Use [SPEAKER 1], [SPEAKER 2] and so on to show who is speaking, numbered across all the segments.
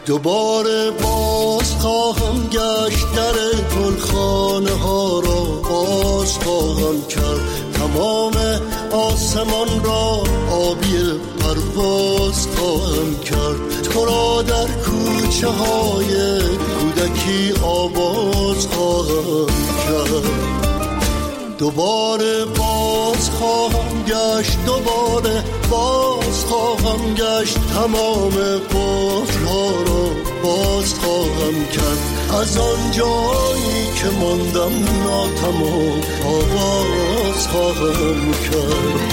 [SPEAKER 1] دوباره باز خواهم گشت، در گلخانه ها را باز خواهم کرد، تمام آسمان را آبی پرواز خواهم کرد، تو را در کوچه های کودکی آواز خواهم کرد. دوباره باز خواهم گشت، دوباره باز خواهم گشت، تمام قفل‌ها را باز خواهم کرد، از آن جایی که ماندم ناتمام آواز خواهم کرد.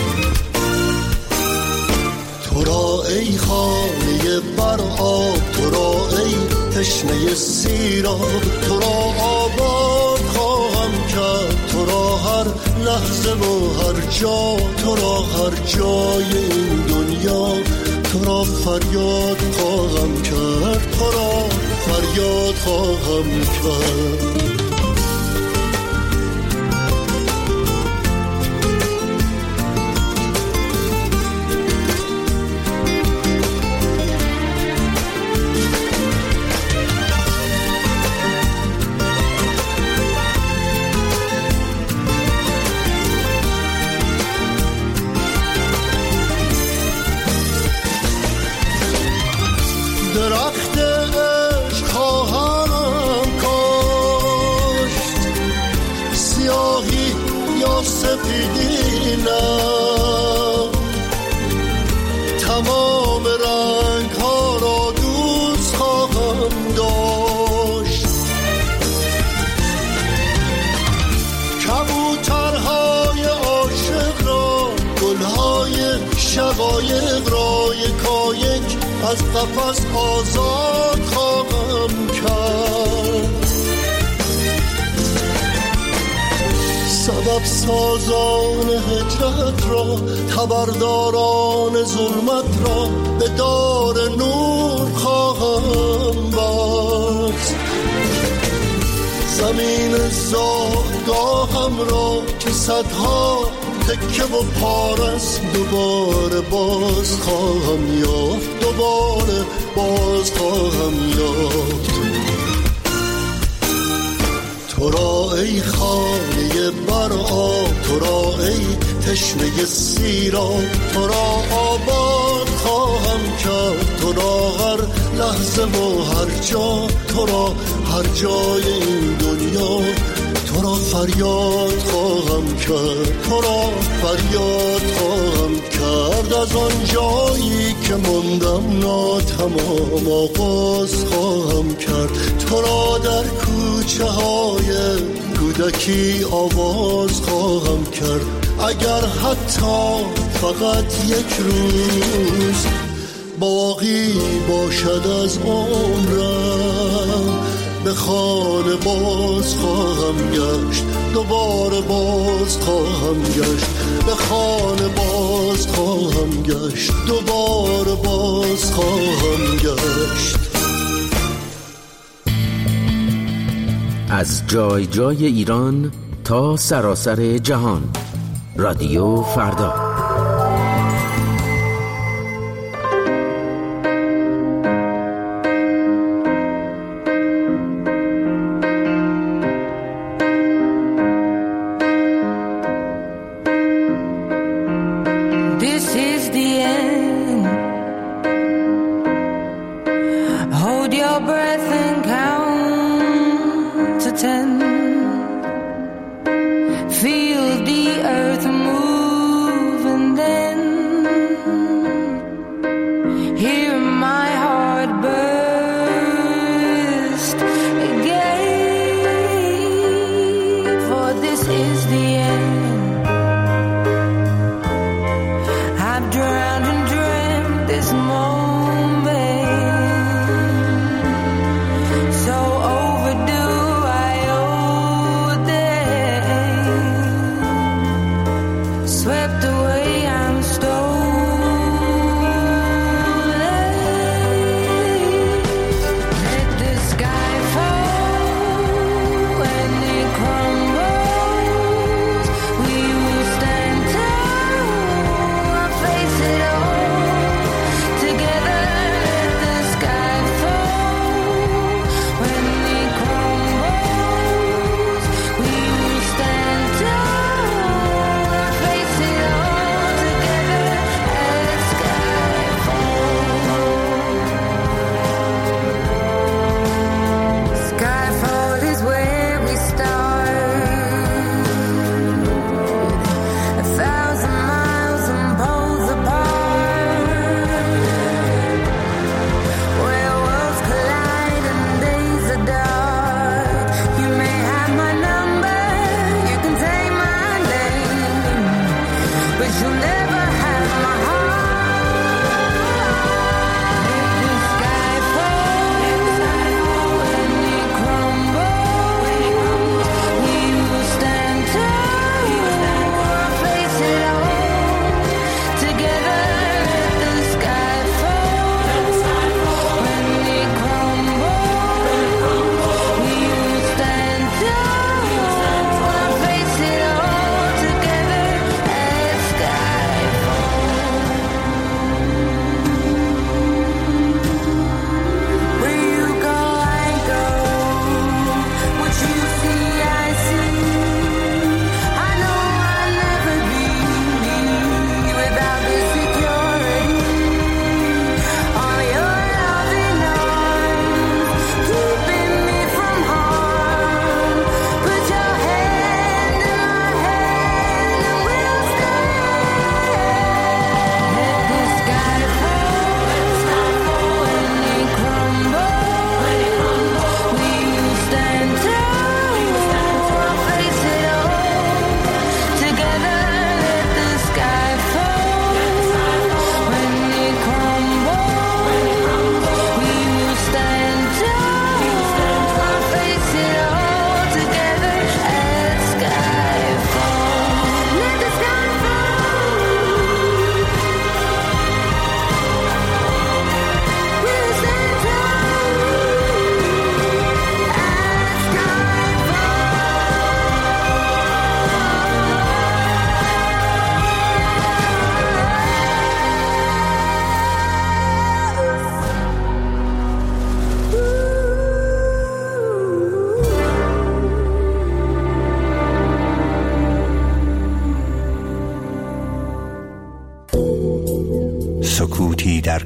[SPEAKER 1] تو را ای خانه بر آب، تو را ای تشنه سیراب، تو را آباد خواهم کرد، تو را هر لحظه و هر جا، تو را هر جای این دنیا، تو را فریاد خواهم کرد، تو را فریاد خواهم کرد. درخت عشق خواهم کاشت، سیاهی یا سپیدی نه، تمام رنگ ها را دوست خواهم داشت، کبوترهای عاشق را، گلهای شقایق را یکایک از قفس آزاد خواهم کرد، سبب سازان هجرت را، خبرداران ظلمت را به دار نور خواهم بست، زمین زادگاهم را که صدها تکه و پارس دوباره باز خواهم یافت، دوباره باز خواهم یافت. تو را ای خانه بر آب، تو را ای تشنه سیراب، تو را آباد خواهم کرد، تو را هر لحظه و هر جا، تو را هر جای این دنیا، تو را فریاد خواهم کرد، تو را فریاد خواهم کرد، از آن جایی که ماندم ناتمام آغاز خواهم کرد، تو را در کوچه های کودکی آواز خواهم کرد، اگر حتی فقط یک روز باقی باشد از عمرم، به خانه باز خواهم گشت، دوباره باز خواهم گشت، به خانه باز خواهم گشت، دوباره باز خواهم گشت.
[SPEAKER 2] از جای جای ایران تا سراسر جهان، رادیو فردا.
[SPEAKER 3] So overdue, I owe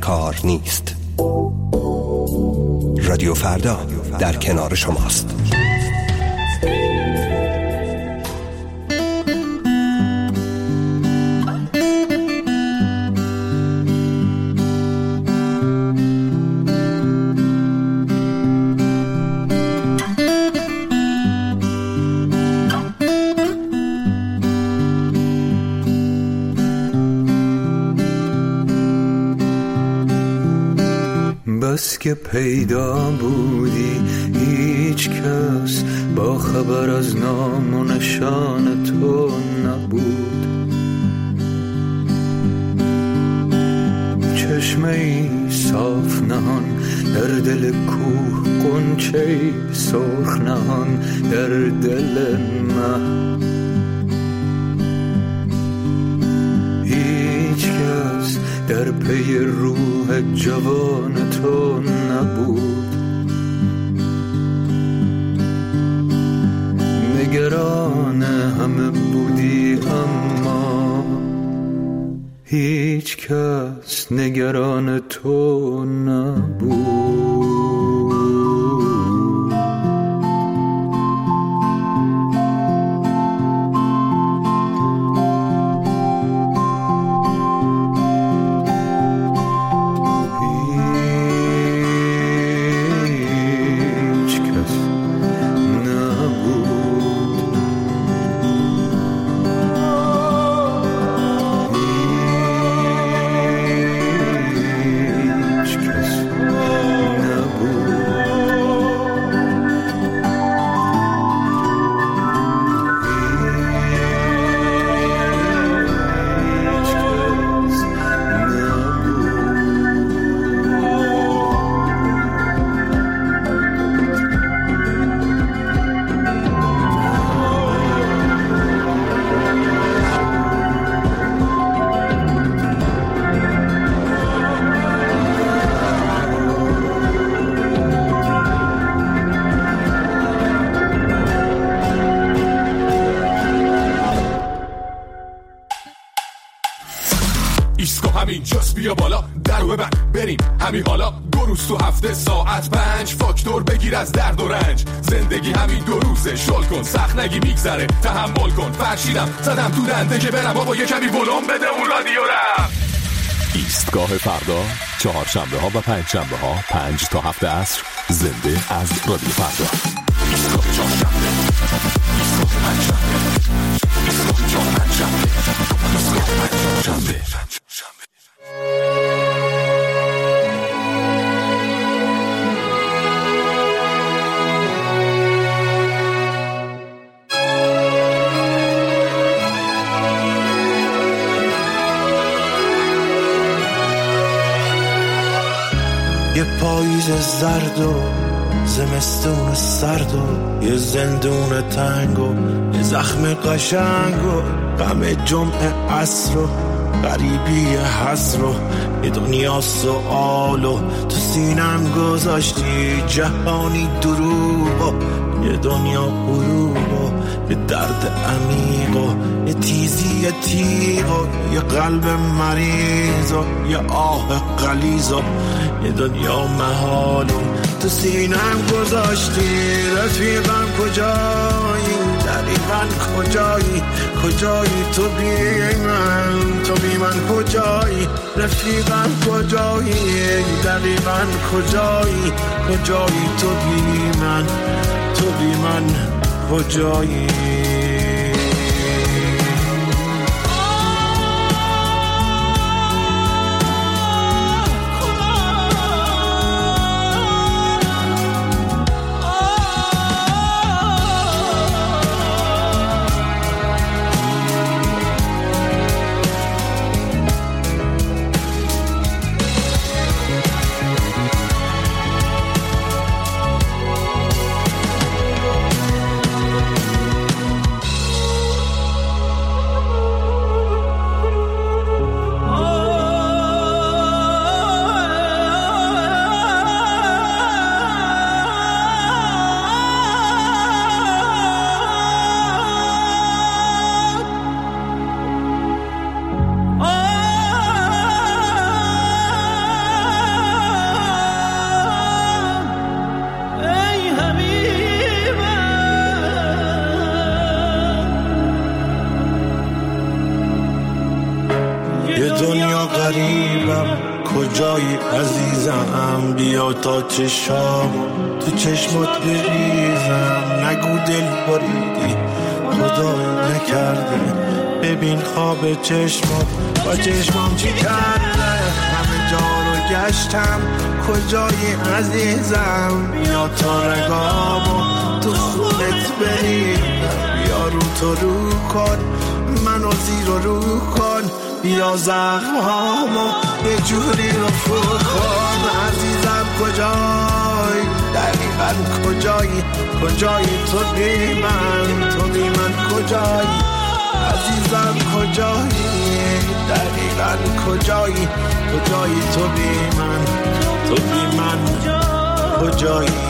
[SPEAKER 3] کار نیست. رادیو فردا در کنار شماست.
[SPEAKER 4] بس که پیدا بودی هیچ کس با خبر از نام و نشان تو نبود. چشمه ای صاف نهان در دل کوه، غنچه سرخ نهان در دل من. هیچ کس در پی روح جوان تو نبود. نگران همه بودی اما هیچ کس نگران تو نبود.
[SPEAKER 5] اینجاست بیا بالا درو ببند بریم همین حالا. دو روز تو هفته ساعت 5 فاکتور بگیر از درد و رنج. زندگی همین دو روزه شل کن سخت نگی میگذره تحمل کن. فرشیدم زدم تو دنده که برم بابا یه کمی ولوم بده اون رادیو رم.
[SPEAKER 6] ایستگاه فردا چهارشنبه ها و پنجشنبه ها 5 تا 7 عصر زنده از رادیو فردا.
[SPEAKER 5] ایستگاه چهارشنبه، ایستگاه پنجشنبه، ایستگاه چهارشنبه، ایستگاه پنجشنبه.
[SPEAKER 7] یه پاییز زرد و زمستون سرد و یه زندون تنگ و یه زخم قشنگ و غم جمعه عصر و غریبی حسر و یه دنیا سؤال و تو سینم گذاشتی جهانی دروغ و یه دنیا غروب و یه درد عمیق و یه تیزی تیغ و یه قلب مریض و یه آه غلیظ و یه دنیا محال و تو سینم گذاشتی. رفیقم کجایی دقیقاً کجایی کجایی تو بی من تو بی من کجایی رفیقم کجایی دقیقاً کجایی کجایی تو بی من تو بی من کجایی. تا چشامو تو چشمات بریزم. نگو دل بریدی خدا نکرده، ببین خواب چشمات با چشمام چی کرده. همه جا رو گشتم کجای عزیزم، بیا تا رگامو تو خونت بریدم. بیا رو تو رو کن منو زیر و رو کن، بیا زخمامو یه جوری رو فور کن. عزیزم کجایی دقیقا کجایی، کجایی تو بی من، تو بی من کجایی. عزیزم کجایی دقیقا کجایی، کجایی تو بی من، تو بی من کجایی.